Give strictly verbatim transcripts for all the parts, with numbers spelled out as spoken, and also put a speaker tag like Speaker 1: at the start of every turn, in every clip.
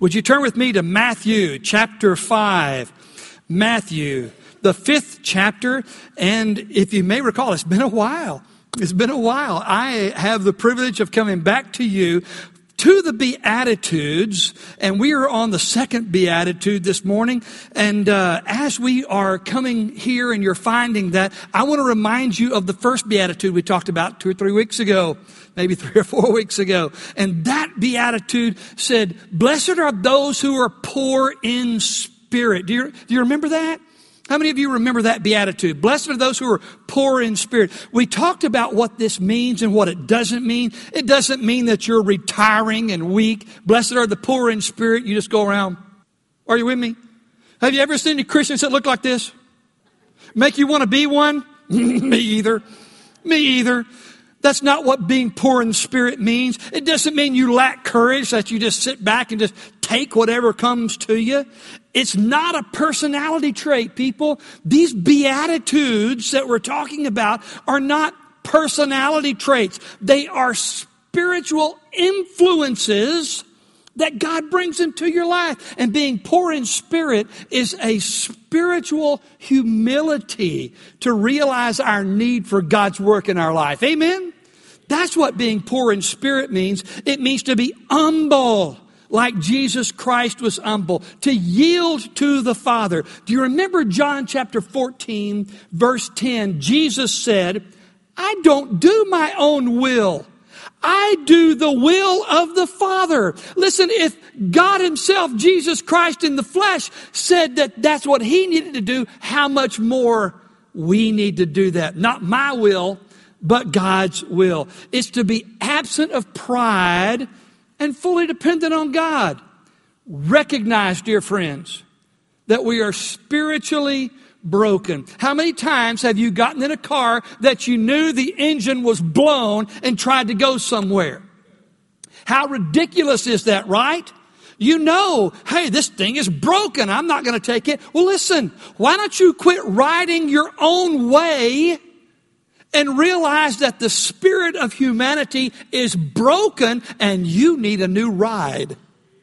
Speaker 1: Would you turn with me to Matthew chapter five? Matthew, the fifth chapter. And if you may recall, it's been a while. It's been a while. I have the privilege of coming back to you to the Beatitudes, and we are on the second Beatitude this morning. And uh, as we are coming here and you're finding that, I want to remind you of the first Beatitude we talked about two or three weeks ago, maybe three or four weeks ago. And that Beatitude said, blessed are those who are poor in spirit. Do you, do you remember that? How many of you remember that Beatitude? Blessed are those who are poor in spirit. We talked about what this means and what it doesn't mean. It doesn't mean that you're retiring and weak. Blessed are the poor in spirit. You just go around. Are you with me? Have you ever seen any Christians that look like this? Make you want to be one? Me either. Me either. That's not what being poor in spirit means. It doesn't mean you lack courage, that you just sit back and just take whatever comes to you. It's not a personality trait, people. These Beatitudes that we're talking about are not personality traits. They are spiritual influences that God brings into your life. And being poor in spirit is a spiritual humility to realize our need for God's work in our life. Amen? That's what being poor in spirit means. It means to be humble, like Jesus Christ was humble, to yield to the Father. Do you remember John chapter fourteen, verse ten? Jesus said, I don't do my own will. I do the will of the Father. Listen, if God himself, Jesus Christ in the flesh, said that that's what he needed to do, how much more we need to do that? Not my will, but God's will. It's to be absent of pride and fully dependent on God. Recognize, dear friends, that we are spiritually broken. How many times have you gotten in a car that you knew the engine was blown and tried to go somewhere? How ridiculous is that, right? You know, hey, this thing is broken. I'm not going to take it. Well, listen, why don't you quit riding your own way and realize that the spirit of humanity is broken and you need a new ride?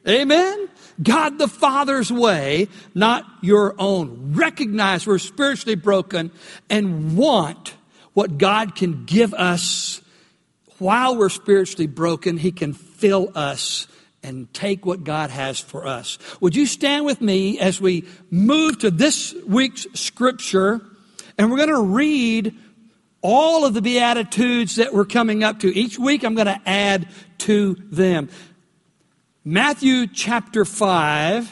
Speaker 1: Amen? God the Father's way, not your own. Recognize we're spiritually broken and want what God can give us. While we're spiritually broken, he can fill us and take what God has for us. Would you stand with me as we move to this week's scripture, and we're going to read all of the Beatitudes that we're coming up to. Each week I'm going to add to them. Matthew chapter five,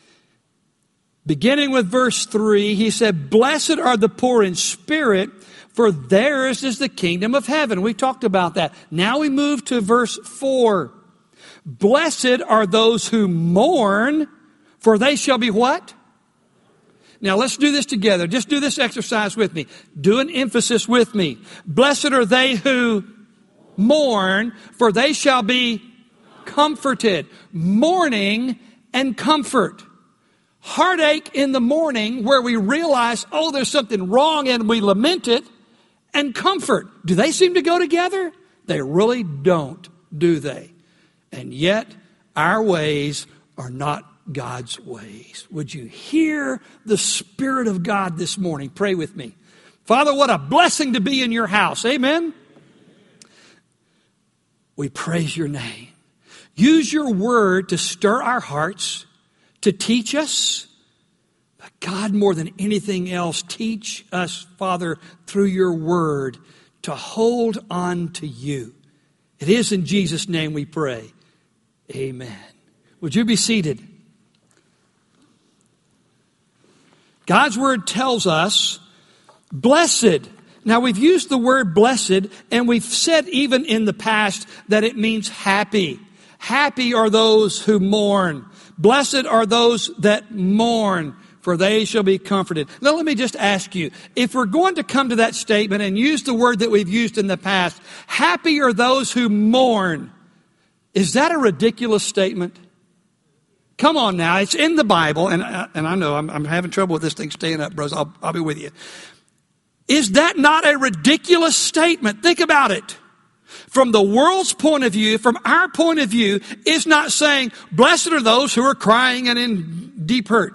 Speaker 1: beginning with verse three, he said, blessed are the poor in spirit, for theirs is the kingdom of heaven. We talked about that. Now we move to verse four. Blessed are those who mourn, for they shall be what? Now let's do this together. Just do this exercise with me. Do an emphasis with me. Blessed are they who mourn, for they shall be comforted. Mourning and comfort. Heartache in the morning, where we realize, oh, there's something wrong and we lament it. And comfort. Do they seem to go together? They really don't, do they? And yet, our ways are not God's ways. Would you hear the Spirit of God this morning? Pray with me. Father, what a blessing to be in your house. Amen? We praise your name. Use your word to stir our hearts, to teach us. But God, more than anything else, teach us, Father, through your word, to hold on to you. It is in Jesus' name we pray. Amen. Would you be seated? God's word tells us, blessed. Now, we've used the word blessed, and we've said even in the past that it means happy. Happy are those who mourn. Blessed are those that mourn, for they shall be comforted. Now, let me just ask you, if we're going to come to that statement and use the word that we've used in the past, happy are those who mourn, is that a ridiculous statement? Come on now, it's in the Bible, and I, and I know I'm, I'm having trouble with this thing staying up, bros. I'll, I'll be with you. Is that not a ridiculous statement? Think about it. from the world's point of view, from our point of view, is not saying, blessed are those who are crying and in deep hurt.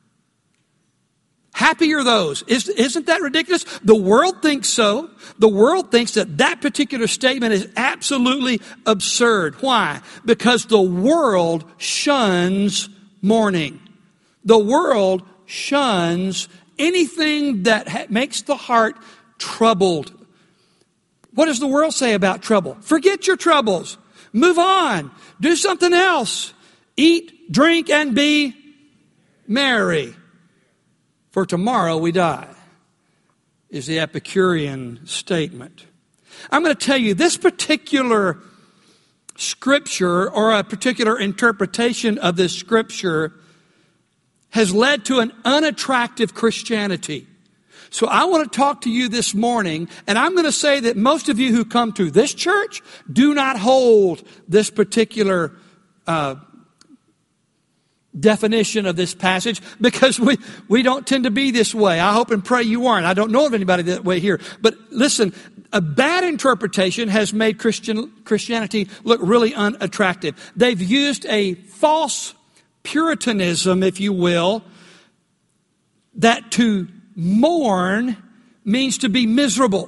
Speaker 1: Happy are those. Is, isn't that ridiculous? The world thinks so. The world thinks that that particular statement is absolutely absurd. Why? Because the world shuns mourning. The world shuns anything that ha- makes the heart troubled. What does the world say about trouble? Forget your troubles. Move on. Do something else. Eat, drink, and be merry. For tomorrow we die, is the Epicurean statement. I'm going to tell you, this particular scripture or a particular interpretation of this scripture has led to an unattractive Christianity. So I want to talk to you this morning, and I'm going to say that most of you who come to this church do not hold this particular uh definition of this passage, because we, we don't tend to be this way. I hope and pray you aren't. I don't know of anybody that way here. But listen, a bad interpretation has made Christian Christianity look really unattractive. They've used a false Puritanism, if you will, that to mourn means to be miserable.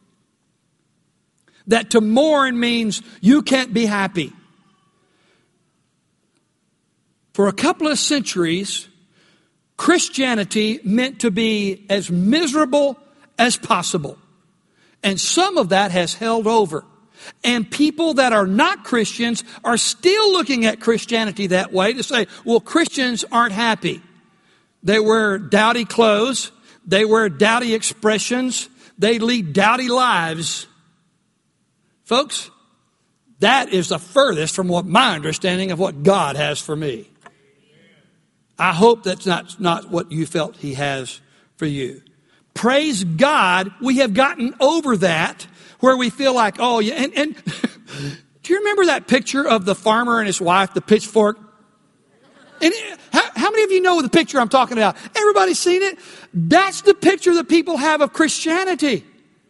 Speaker 1: That to mourn means you can't be happy. For a couple of centuries, Christianity meant to be as miserable as possible. And some of that has held over. And people that are not Christians are still looking at Christianity that way to say, well, Christians aren't happy. They wear dowdy clothes. They wear dowdy expressions. They lead dowdy lives. Folks, that is the furthest from what my understanding of what God has for me. I hope that's not, not what you felt He has for you. Praise God, we have gotten over that, where we feel like, oh, yeah. And, and do you remember that picture of the farmer and his wife, the pitchfork? And how, how many of you know the picture I'm talking about? Everybody's seen it? That's the picture that people have of Christianity.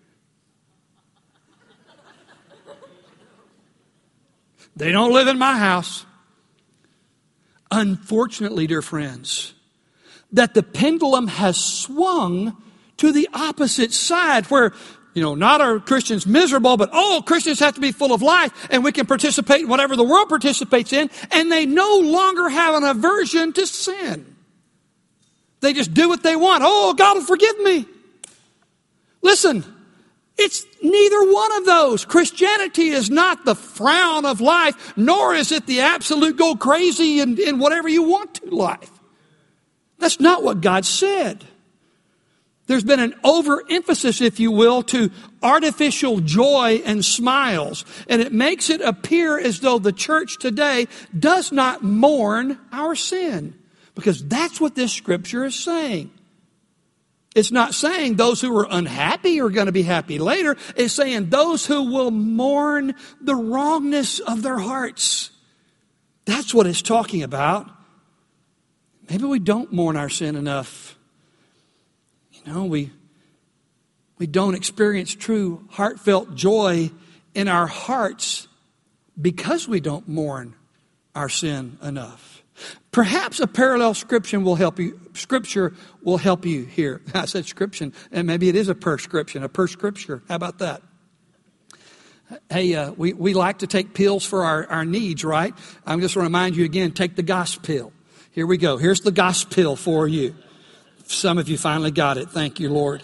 Speaker 1: They don't live in my house. Unfortunately, dear friends, that the pendulum has swung to the opposite side, where, you know, not are Christians miserable, but oh, Christians have to be full of life and we can participate in whatever the world participates in, and they no longer have an aversion to sin. They just do what they want. Oh, God will forgive me. Listen, it's neither one of those. Christianity is not the frown of life, nor is it the absolute go crazy in, in whatever you want to life. That's not what God said. There's been an overemphasis, if you will, to artificial joy and smiles. And it makes it appear as though the church today does not mourn our sin. Because that's what this scripture is saying. It's not saying those who are unhappy are going to be happy later. It's saying those who will mourn the wrongness of their hearts. That's what it's talking about. Maybe we don't mourn our sin enough. You know, we, we don't experience true heartfelt joy in our hearts because we don't mourn our sin enough. Perhaps a parallel scripture will help you. Scripture will help you here. I said scripture, and maybe it is a prescription, a prescripture. How about that? Hey, uh, we, we like to take pills for our, our needs, right? I'm just going to remind you again, take the gospel pill. Here we go. Here's the gospel pill for you. Some of you finally got it. Thank you, Lord.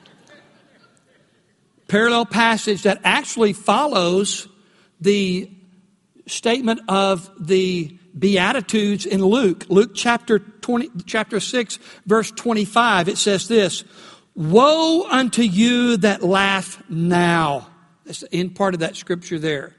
Speaker 1: Parallel passage that actually follows the statement of the Beatitudes in Luke. Luke chapter twenty, chapter six, verse twenty-five. It says this: "Woe unto you that laugh now." That's the end part of that scripture there.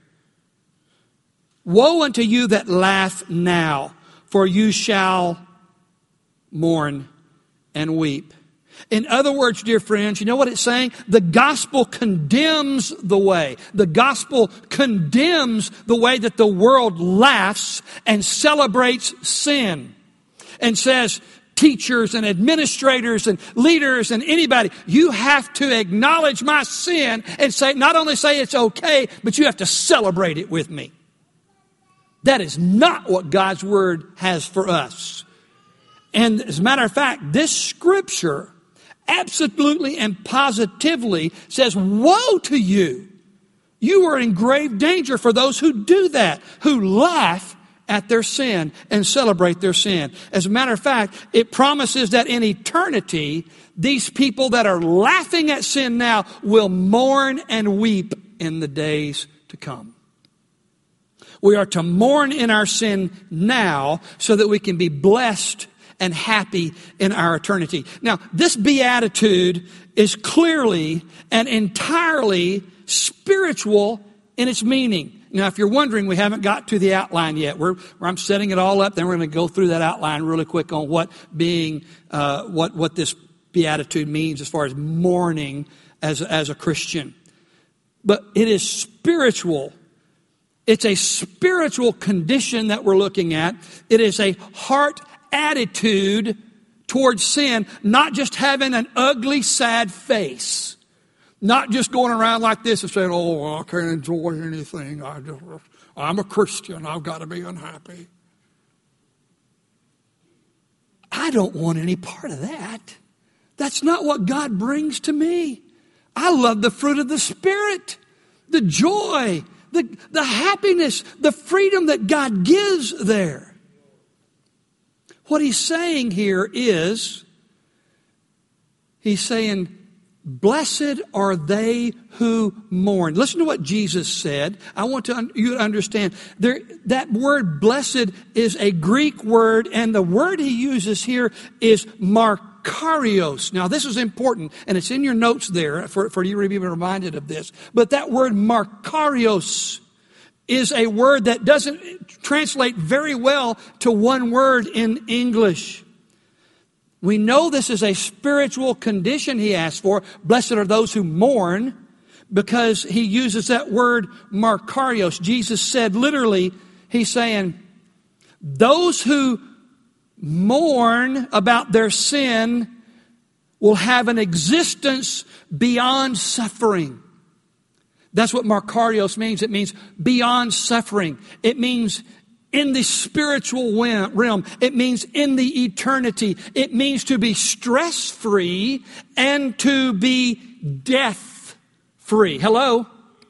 Speaker 1: "Woe unto you that laugh now, for you shall mourn and weep." In other words, dear friends, you know what it's saying? The gospel condemns the way. The gospel condemns the way that the world laughs and celebrates sin and says, teachers and administrators and leaders and anybody. You have to acknowledge my sin and say, not only say it's okay, but you have to celebrate it with me. That is not what God's Word has for us. And as a matter of fact, this scripture absolutely and positively says, woe to you. You are in grave danger for those who do that, who laugh at their sin and celebrate their sin. As a matter of fact, it promises that in eternity, these people that are laughing at sin now will mourn and weep in the days to come. We are to mourn in our sin now so that we can be blessed and happy in our eternity. Now, this beatitude is clearly and entirely spiritual in its meaning. Now, if you're wondering, we haven't got to the outline yet. We're, I'm setting it all up. Then we're going to go through that outline really quick on what being, uh, what what this beatitude means as far as mourning as as a Christian. But it is spiritual. It's a spiritual condition that we're looking at. It is a heart attitude towards sin, not just having an ugly, sad face. Not just going around like this and saying, oh, I can't enjoy anything. I just, I'm a Christian. I've got to be unhappy. I don't want any part of that. That's not what God brings to me. I love the fruit of the Spirit, the joy, the, the happiness, the freedom that God gives there. What he's saying here is, he's saying, blessed are they who mourn. Listen to what Jesus said. I want to, you to understand. There, that word blessed is a Greek word, and the word he uses here is makarios. Now, this is important, and it's in your notes there for, for you to be reminded of this. But that word makarios is a word that doesn't translate very well to one word in English. We know this is a spiritual condition he asked for. Blessed are those who mourn, because he uses that word makarios. Jesus said literally, he's saying, those who mourn about their sin will have an existence beyond suffering. That's what makarios means. It means beyond suffering. It means in the spiritual realm. It means in the eternity. It means to be stress-free and to be death-free. Hello?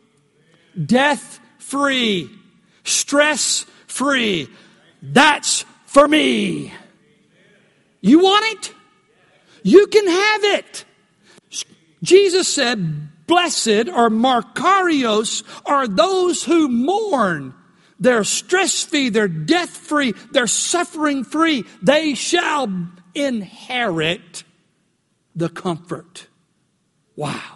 Speaker 1: Death-free. Stress-free. That's for me. You want it? You can have it. Jesus said, blessed or makarios are those who mourn. They're stress-free, they're death-free, they're suffering-free. They shall inherit the comfort. Wow.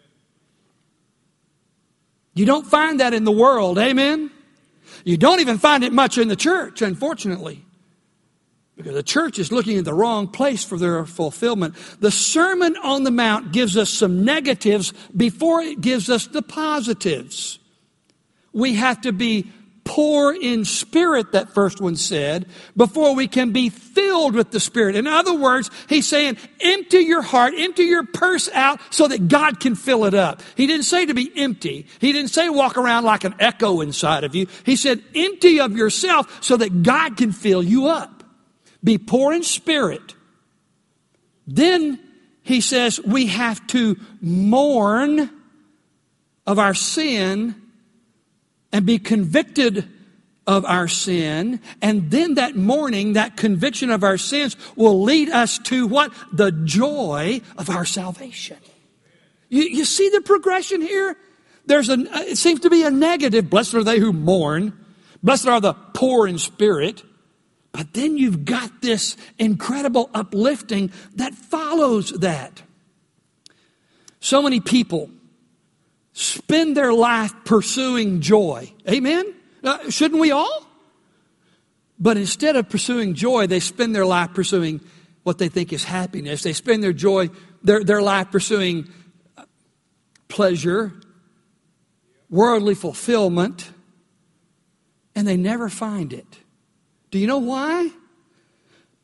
Speaker 1: You don't find that in the world, amen? You don't even find it much in the church, unfortunately. Because the church is looking at the wrong place for their fulfillment. The Sermon on the Mount gives us some negatives before it gives us the positives. We have to be poor in spirit, that first one said, before we can be filled with the Spirit. In other words, he's saying, empty your heart, empty your purse out so that God can fill it up. He didn't say to be empty. He didn't say walk around like an echo inside of you. He said, empty of yourself so that God can fill you up. Be poor in spirit. Then he says we have to mourn of our sin and be convicted of our sin. And then that mourning, that conviction of our sins will lead us to what? The joy of our salvation. You, you see the progression here? There's a, it seems to be a negative. Blessed are they who mourn. Blessed are the poor in spirit. But then you've got this incredible uplifting that follows that. So many people spend their life pursuing joy. Amen? Uh, shouldn't we all? But instead of pursuing joy, they spend their life pursuing what they think is happiness. They spend their joy, their, their life pursuing pleasure, worldly fulfillment, and they never find it. Do you know why?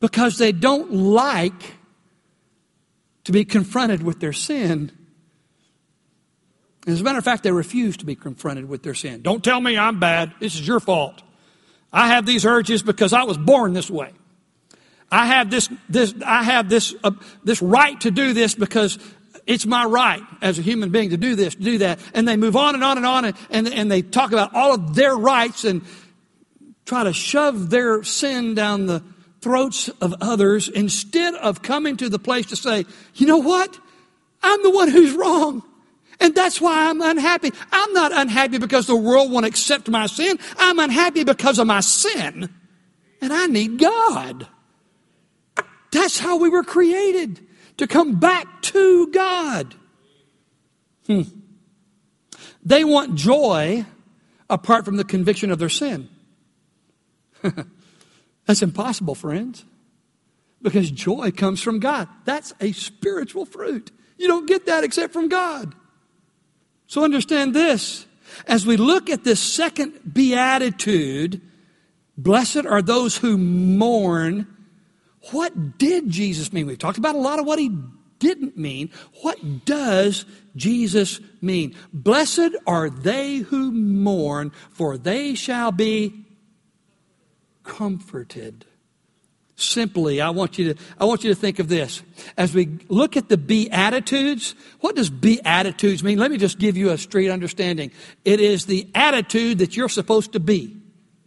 Speaker 1: because they don't like to be confronted with their sin. As a matter of fact, they refuse to be confronted with their sin. Don't tell me I'm bad. This is your fault. I have these urges because I was born this way. I have this, this, I have this, uh, this right to do this because it's my right as a human being to do this, to do that. And they move on and on and on and, and, and they talk about all of their rights and try to shove their sin down the throats of others instead of coming to the place to say, you know what? I'm the one who's wrong. And that's why I'm unhappy. I'm not unhappy because the world won't accept my sin. I'm unhappy because of my sin. And I need God. That's how we were created, to come back to God. Hmm. They want joy apart from the conviction of their sin. That's impossible, friends, because joy comes from God. That's a spiritual fruit. You don't get that except from God. So understand this. As we look at this second beatitude, blessed are those who mourn. What did Jesus mean? We've talked about a lot of what he didn't mean. What does Jesus mean? Blessed are they who mourn, for they shall be comforted. Simply, I want you to, I want you to think of this. As we look at the Beatitudes, what does Beatitudes mean? Let me just give you a straight understanding. It is the attitude that you're supposed to be.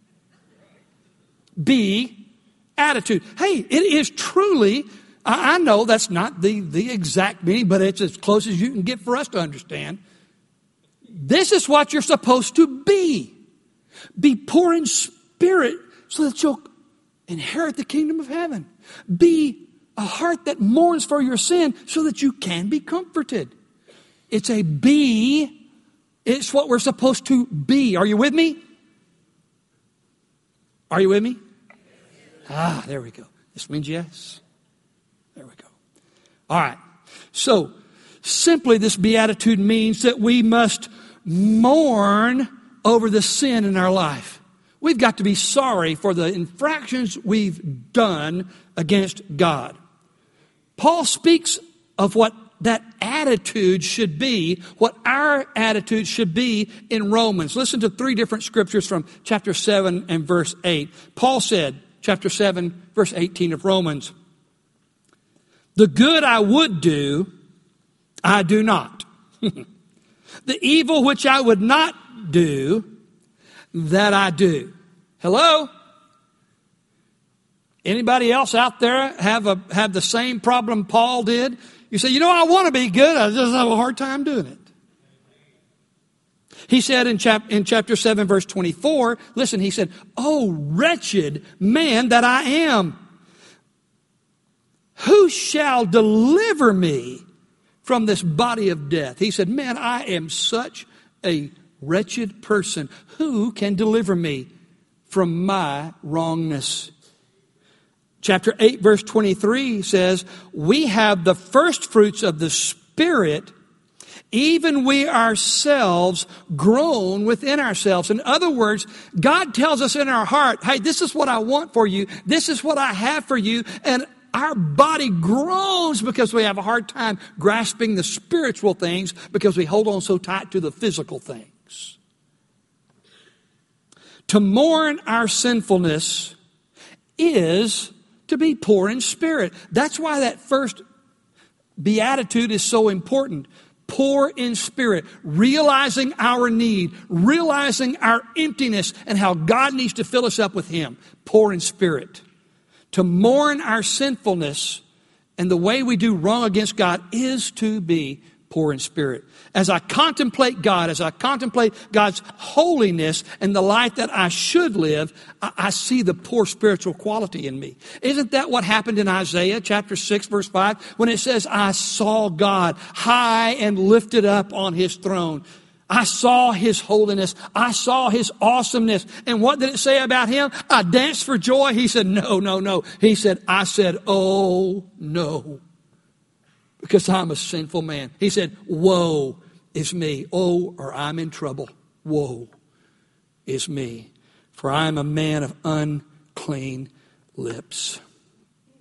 Speaker 1: Be attitude. Hey, it is truly, I, I know that's not the, the exact meaning, but it's as close as you can get for us to understand. This is what you're supposed to be. Be poor in spirit so that you'll inherit the kingdom of heaven. Be a heart that mourns for your sin so that you can be comforted. It's a be. It's what we're supposed to be. Are you with me? Are you with me? Ah, there we go. This means yes. There we go. All right. So, simply this beatitude means that we must mourn over the sin in our life. We've got to be sorry for the infractions we've done against God. Paul speaks of what that attitude should be, what our attitude should be in Romans. Listen to three different scriptures from chapter seven and verse eight. Paul said, chapter seven, verse eighteen of Romans, the good I would do, I do not. The evil which I would not do, that I do. Hello? Anybody else out there have a have the same problem Paul did? You say, you know, I want to be good. I just have a hard time doing it. He said in, chap- in chapter seven, verse twenty-four, listen, he said, oh, wretched man that I am. Who shall deliver me from this body of death? He said, man, I am such a wretched person. Who can deliver me from my wrongness? Chapter eight, verse twenty-three says, we have the first fruits of the Spirit, even we ourselves groan within ourselves. In other words, God tells us in our heart, hey, this is what I want for you. This is what I have for you. And our body groans because we have a hard time grasping the spiritual things because we hold on so tight to the physical things. To mourn our sinfulness is to be poor in spirit. That's why that first beatitude is so important. Poor in spirit, realizing our need, realizing our emptiness and how God needs to fill us up with Him. Poor in spirit. To mourn our sinfulness and the way we do wrong against God is to be poor in spirit. As I contemplate God, as I contemplate God's holiness and the life that I should live, I, I see the poor spiritual quality in me. Isn't that what happened in Isaiah chapter six, verse five, when it says, I saw God high and lifted up on His throne. I saw His holiness. I saw His awesomeness. And what did it say about Him? I danced for joy. He said, no, no, no. He said, I said, oh, no. Because I'm a sinful man. He said, woe is me. Oh, or I'm in trouble. Woe is me. For I am a man of unclean lips.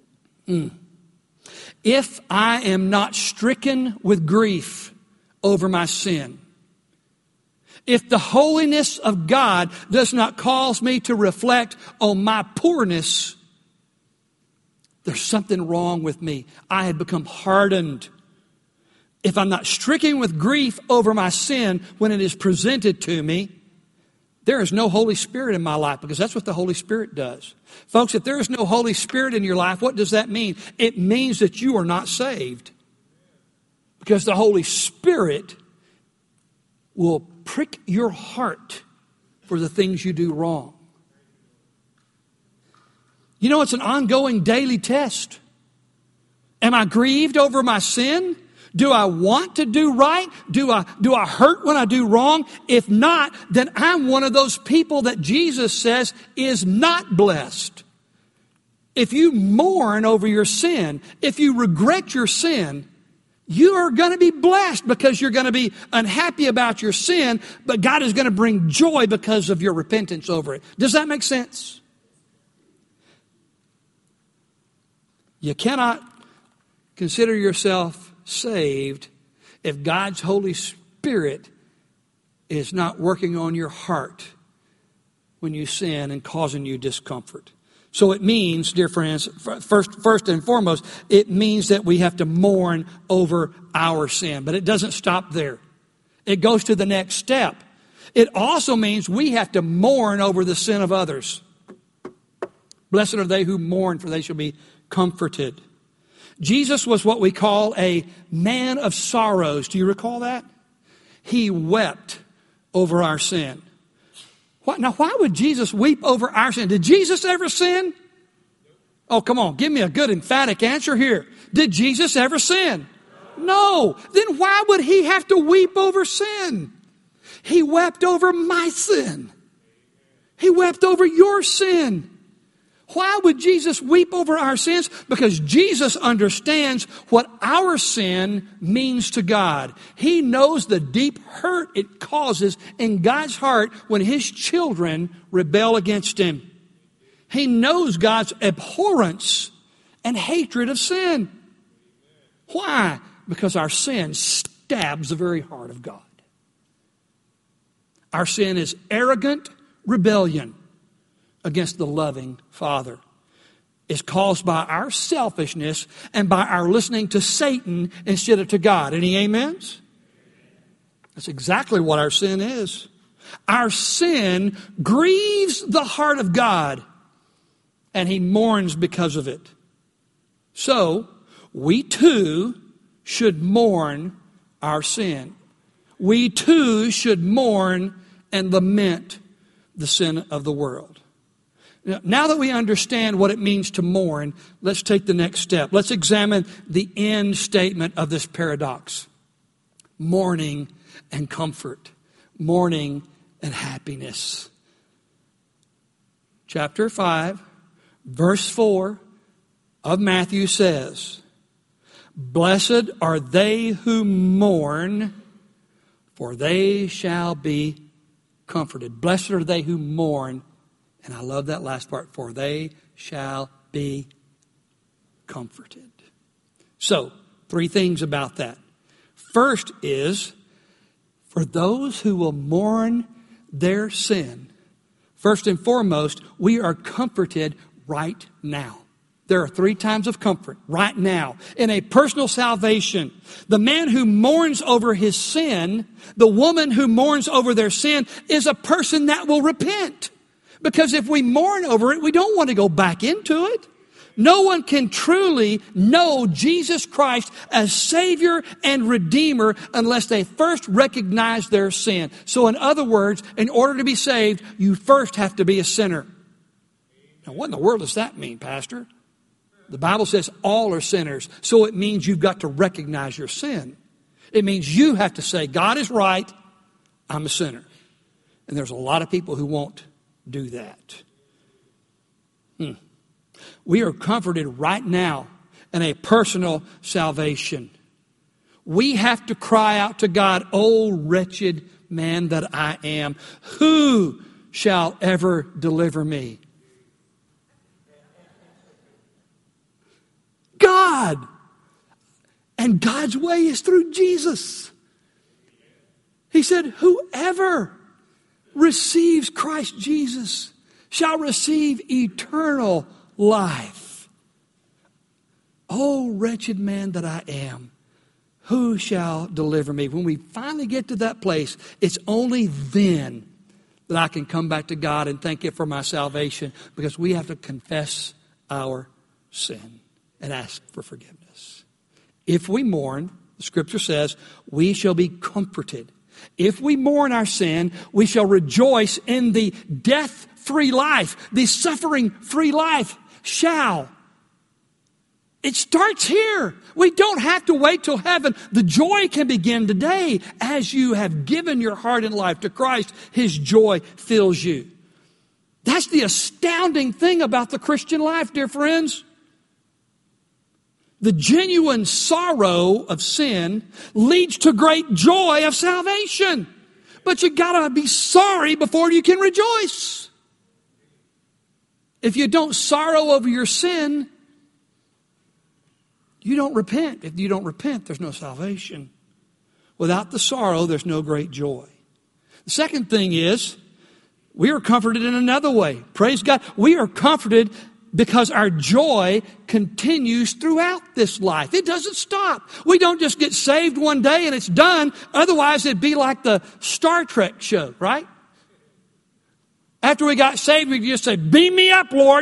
Speaker 1: Mm. If I am not stricken with grief over my sin, if the holiness of God does not cause me to reflect on my poorness, there's something wrong with me. I had become hardened. If I'm not stricken with grief over my sin when it is presented to me, there is no Holy Spirit in my life, because that's what the Holy Spirit does. Folks, if there is no Holy Spirit in your life, what does that mean? It means that you are not saved. Because the Holy Spirit will prick your heart for the things you do wrong. You know, it's an ongoing daily test. Am I grieved over my sin? Do I want to do right? Do I, do I hurt when I do wrong? If not, then I'm one of those people that Jesus says is not blessed. If you mourn over your sin, if you regret your sin, you are going to be blessed, because you're going to be unhappy about your sin, but God is going to bring joy because of your repentance over it. Does that make sense? You cannot consider yourself saved if God's Holy Spirit is not working on your heart when you sin and causing you discomfort. So it means, dear friends, first, first and foremost, it means that we have to mourn over our sin. But it doesn't stop there. It goes to the next step. It also means we have to mourn over the sin of others. Blessed are they who mourn, for they shall be comforted. Jesus was what we call a man of sorrows. Do you recall that? He wept over our sin. What, now, why would Jesus weep over our sin? Did Jesus ever sin? Oh, come on. Give me a good emphatic answer here. Did Jesus ever sin? No. Then why would he have to weep over sin? He wept over my sin. He wept over your sin. Why would Jesus weep over our sins? Because Jesus understands what our sin means to God. He knows the deep hurt it causes in God's heart when His children rebel against Him. He knows God's abhorrence and hatred of sin. Why? Because our sin stabs the very heart of God. Our sin is arrogant rebellion against the loving Father. Is caused by our selfishness and by our listening to Satan instead of to God. Any amens? That's exactly what our sin is. Our sin grieves the heart of God, and He mourns because of it. So, we too should mourn our sin. We too should mourn and lament the sin of the world. Now that we understand what it means to mourn, let's take the next step. Let's examine the end statement of this paradox. Mourning and comfort. Mourning and happiness. Chapter five, verse four of Matthew says, "Blessed are they who mourn, for they shall be comforted." Blessed are they who mourn. And I love that last part, for they shall be comforted. So, three things about that. First is, for those who will mourn their sin, first and foremost, we are comforted right now. There are three times of comfort right now. In a personal salvation, the man who mourns over his sin, the woman who mourns over their sin, is a person that will repent. Because if we mourn over it, we don't want to go back into it. No one can truly know Jesus Christ as Savior and Redeemer unless they first recognize their sin. So in other words, in order to be saved, you first have to be a sinner. Now, what in the world does that mean, Pastor? The Bible says all are sinners. So it means you've got to recognize your sin. It means you have to say, God is right, I'm a sinner. And there's a lot of people who won't do that. Hmm. We are comforted right now in a personal salvation. We have to cry out to God, "O wretched man that I am, who shall ever deliver me?" God's way is through Jesus. He said, whoever receives Christ Jesus shall receive eternal life. Oh, wretched man that I am, who shall deliver me? When we finally get to that place, it's only then that I can come back to God and thank Him for my salvation, because we have to confess our sin and ask for forgiveness. If we mourn, the Scripture says, we shall be comforted. If we mourn our sin, we shall rejoice in the death-free life, the suffering-free life. Shall. It starts here. We don't have to wait till heaven. The joy can begin today. As you have given your heart and life to Christ, His joy fills you. That's the astounding thing about the Christian life, dear friends. The genuine sorrow of sin leads to great joy of salvation. But you gotta be sorry before you can rejoice. If you don't sorrow over your sin, you don't repent. If you don't repent, there's no salvation. Without the sorrow, there's no great joy. The second thing is, we are comforted in another way. Praise God. We are comforted because our joy continues throughout this life. It doesn't stop. We don't just get saved one day and it's done. Otherwise, it'd be like the Star Trek show, right? After we got saved, we just say, beam me up, Lord.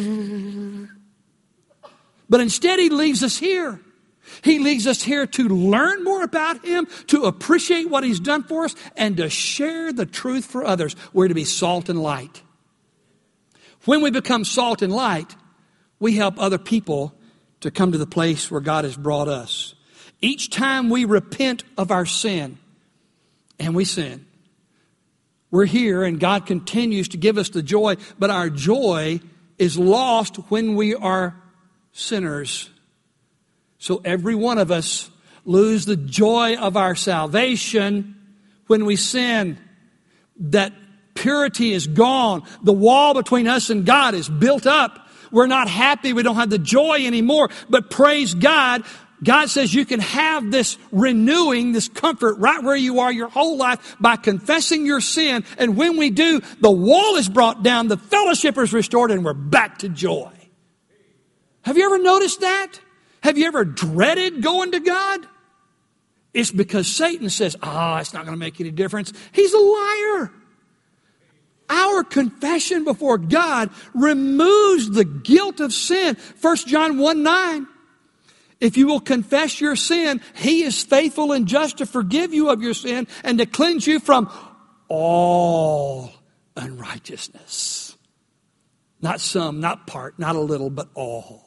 Speaker 1: But instead, He leaves us here. He leaves us here to learn more about Him, to appreciate what He's done for us, and to share the truth for others. We're to be salt and light. When we become salt and light, we help other people to come to the place where God has brought us. Each time we repent of our sin, and we sin, we're here and God continues to give us the joy, but our joy is lost when we are sinners. So every one of us lose the joy of our salvation when we sin. That purity is gone. The wall between us and God is built up. We're not happy. We don't have the joy anymore. But praise God, God says you can have this renewing, this comfort right where you are your whole life by confessing your sin. And when we do, the wall is brought down, the fellowship is restored, and we're back to joy. Have you ever noticed that? Have you ever dreaded going to God? It's because Satan says, ah, oh, it's not going to make any difference. He's a liar. Our confession before God removes the guilt of sin. First John one nine. If you will confess your sin, He is faithful and just to forgive you of your sin and to cleanse you from all unrighteousness. Not some, not part, not a little, but all.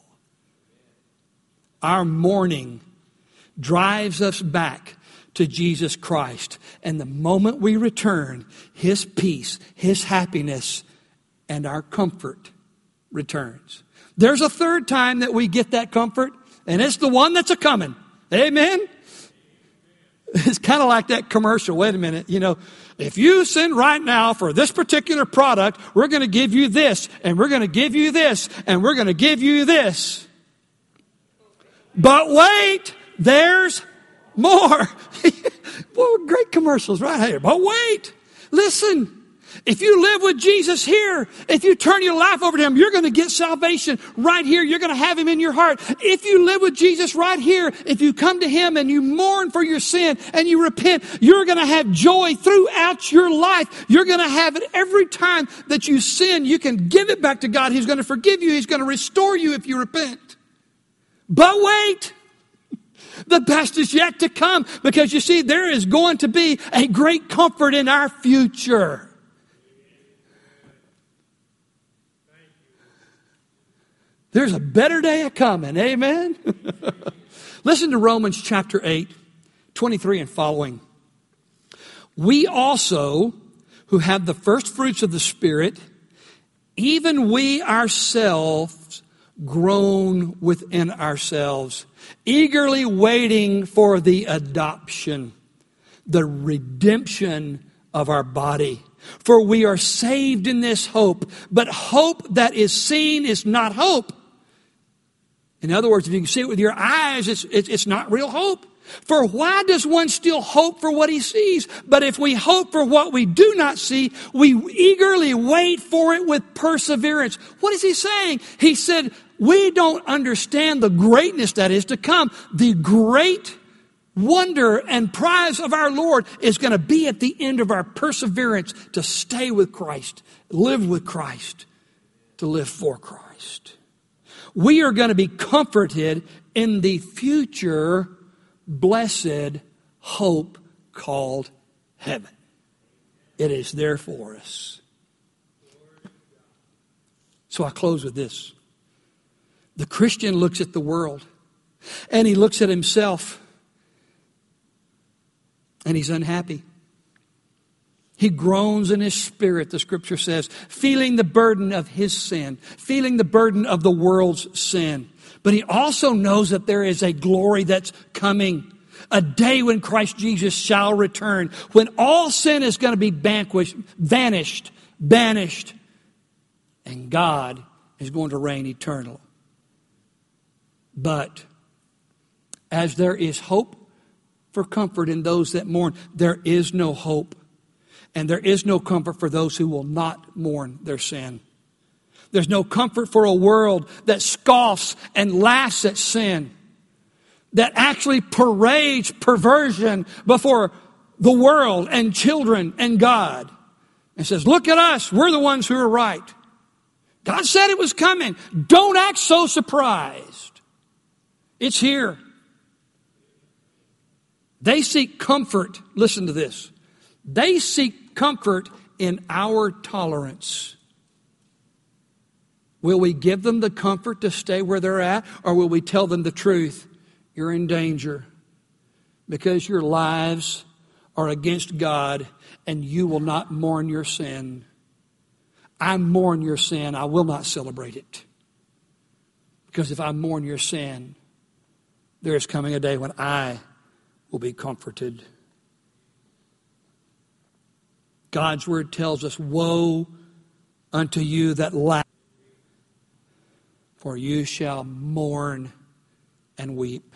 Speaker 1: Our mourning drives us back to Jesus Christ. And the moment we return, His peace, His happiness, and our comfort returns. There's a third time that we get that comfort, and it's the one that's a-coming. Amen? It's kind of like that commercial. Wait a minute. You know, if you send right now for this particular product, we're going to give you this, and we're going to give you this, and we're going to give you this. But wait, there's more. Well, great commercials right here. But wait, listen. If you live with Jesus here, if you turn your life over to Him, you're going to get salvation right here. You're going to have Him in your heart. If you live with Jesus right here, if you come to Him and you mourn for your sin and you repent, you're going to have joy throughout your life. You're going to have it every time that you sin. You can give it back to God. He's going to forgive you. He's going to restore you if you repent. But wait, the best is yet to come, because you see, there is going to be a great comfort in our future. There's a better day a-coming. Amen? Listen to Romans chapter eight, twenty-three and following. We also, who have the first fruits of the Spirit, even we ourselves groan within ourselves, eagerly waiting for the adoption, the redemption of our body. For we are saved in this hope, but hope that is seen is not hope. In other words, if you can see it with your eyes, it's, it's, it's not real hope. For why does one still hope for what he sees? But if we hope for what we do not see, we eagerly wait for it with perseverance. What is he saying? He said, we don't understand the greatness that is to come. The great wonder and prize of our Lord is going to be at the end of our perseverance to stay with Christ, live with Christ, to live for Christ. We are going to be comforted in the future blessed hope called heaven. It is there for us. So I close with this. The Christian looks at the world and he looks at himself and he's unhappy. He groans in his spirit, the scripture says, feeling the burden of his sin, feeling the burden of the world's sin. But he also knows that there is a glory that's coming, a day when Christ Jesus shall return, when all sin is going to be vanquished, vanished, banished, and God is going to reign eternal. But as there is hope for comfort in those that mourn, there is no hope. And there is no comfort for those who will not mourn their sin. There's no comfort for a world that scoffs and laughs at sin, that actually parades perversion before the world and children and God, and says, look at us, we're the ones who are right. God said it was coming. Don't act so surprised. It's here. They seek comfort. Listen to this. They seek comfort in our tolerance. Will we give them the comfort to stay where they're at, or will we tell them the truth? You're in danger because your lives are against God and you will not mourn your sin. I mourn your sin. I will not celebrate it. Because if I mourn your sin, there is coming a day when I will be comforted. God's word tells us, woe unto you that laugh, for you shall mourn and weep.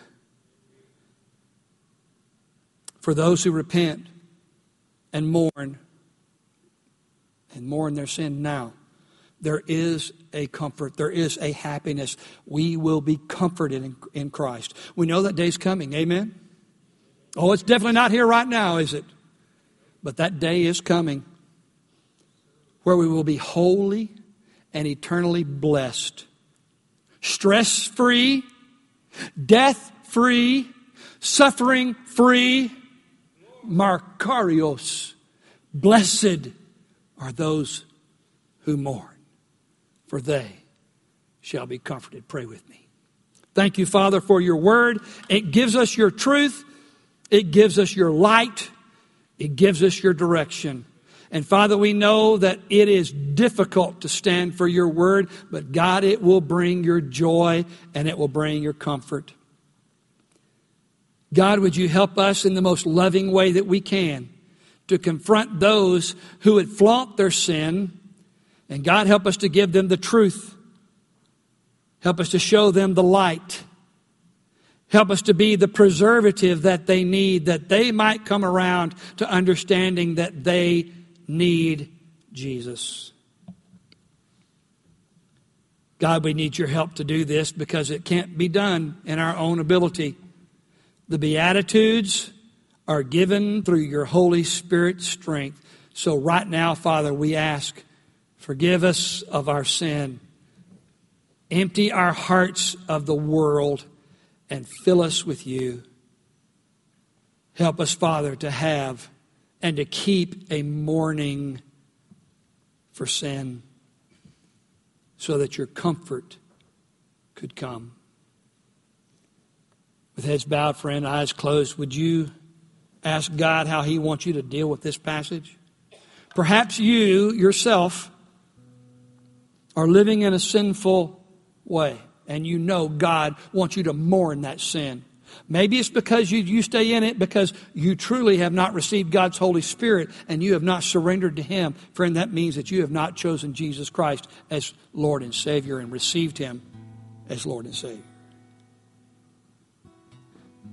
Speaker 1: For those who repent and mourn, and mourn their sin now, there is a comfort, there is a happiness. We will be comforted in, in Christ. We know that day's coming, amen? Oh, it's definitely not here right now, is it? But that day is coming where we will be holy and eternally blessed. Stress-free, death-free, suffering-free. Makarios. Blessed are those who mourn, for they shall be comforted. Pray with me. Thank you, Father, for your word. It gives us your truth. It gives us your light. It gives us your direction. And Father, we know that it is difficult to stand for your word, but God, it will bring your joy and it will bring your comfort. God, would you help us in the most loving way that we can to confront those who would flaunt their sin. And God, help us to give them the truth. Help us to show them the light. Help us to be the preservative that they need, that they might come around to understanding that they need Jesus. God, we need your help to do this because it can't be done in our own ability. The Beatitudes are given through your Holy Spirit's strength. So right now, Father, we ask, forgive us of our sin. Empty our hearts of the world and fill us with you. Help us, Father, to have and to keep a mourning for sin so that your comfort could come. With heads bowed, friend, eyes closed, would you ask God how he wants you to deal with this passage? Perhaps you yourself are living in a sinful way, and you know God wants you to mourn that sin. Maybe it's because you, you stay in it because you truly have not received God's Holy Spirit and you have not surrendered to him. Friend, that means that you have not chosen Jesus Christ as Lord and Savior and received him as Lord and Savior.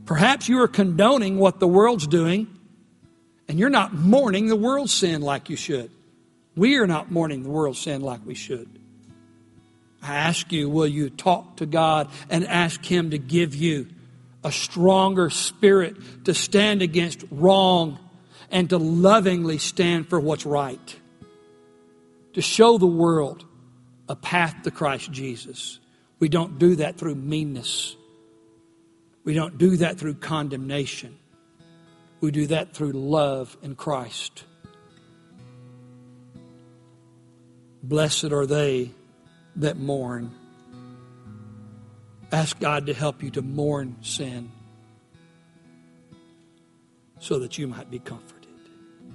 Speaker 1: Perhaps you are condoning what the world's doing, and you're not mourning the world's sin like you should. We are not mourning the world's sin like we should. I ask you, will you talk to God and ask Him to give you a stronger spirit to stand against wrong and to lovingly stand for what's right, to show the world a path to Christ Jesus. We don't do that through meanness. We don't do that through condemnation. We do that through love in Christ. Blessed are they that mourn. Ask God to help you to mourn sin so that you might be comforted.